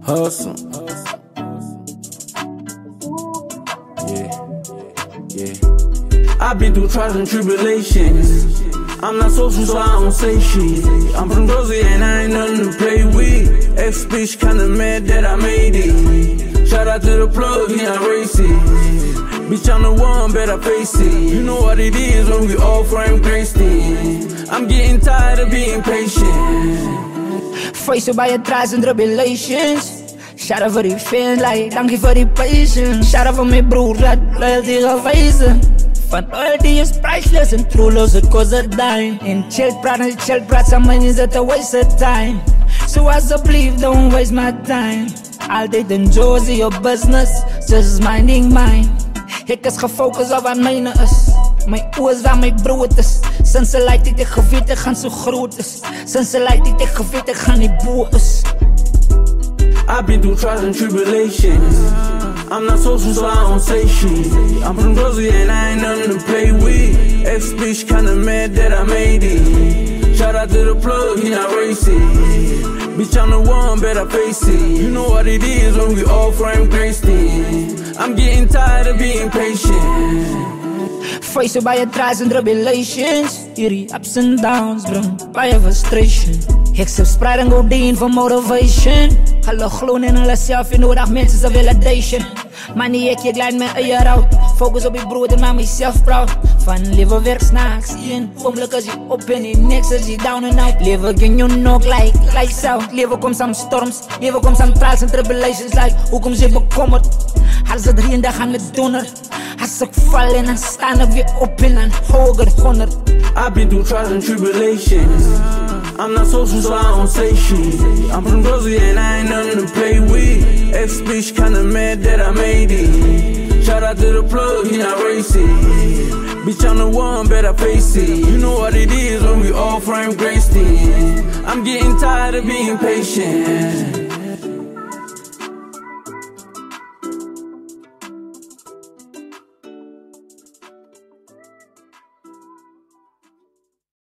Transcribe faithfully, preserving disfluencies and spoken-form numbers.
Hustle. Yeah, yeah. I've been through trials and tribulations. I'm not social, so I don't say shit. I'm from Jersey and I ain't nothing to play with. Ex-bitch kinda mad that I made it. Shout out to the plug, he not racist. Bitch, I'm the one, better face it. You know what it is when we all frame graced in. I'm getting tired of being patient. Face je bij je trials and tribulations. Shout out voor die fans, like, dank je voor die patience. Shout out voor mijn broer, dat loyalty gewezen. Van loyalty is priceless and true loves it cause it dying. In chill praat en chill praat samen is het a waste of time. So as I believe, don't waste my time. Altijd enjoy your business, just minding mine. Ik is gefocust op wat mijne is. Mijn oor is waar mijn brood is. Sinds ze lijkt die geweten gaan zo groot is. Sinds ze lijkt die geweten gaan die boer is. I've been through trials and tribulations. I'm not social, so I don't say shit. I'm from Jersey and I ain't nothing to play with. Ex-bitch kinda mad that I made it. Shout out to the plug, he not racist. Bitch, I'm the one, better face it. You know what it is when we all frame graced in. I'm getting tired of being patient. Face je bij je trials and tribulations. Hierdie ups and downs bring baie frustration. Ik sip Sprite en codeine for motivation. Hulle glo in hulle self, je nodig mensen zijn validation. Maar nie ek, ek leid my eie route. Focus op die brood en maak myself proud. Van leven werk snacks, een oomlik is jy op en die next is jy down and out. Leven ken jou nog like, lights out. Leven kom some storms, leven kom some trials and tribulations. Like, hoe kom jy bekommerd? Als het rien, dan gaan het donor. Als ik val en dan staan ik weer op en dan hoger honderd. I've been through trials and tribulations. I'm not social, so I don't say shit. I'm from Jersey and I ain't nothing to play with. Ex-bitch kinda mad that I made it. Shout out to the plug, he not racist. Bitch, I'm the one, better face it. You know what it is when we all frame graced in. I'm getting tired of being patient.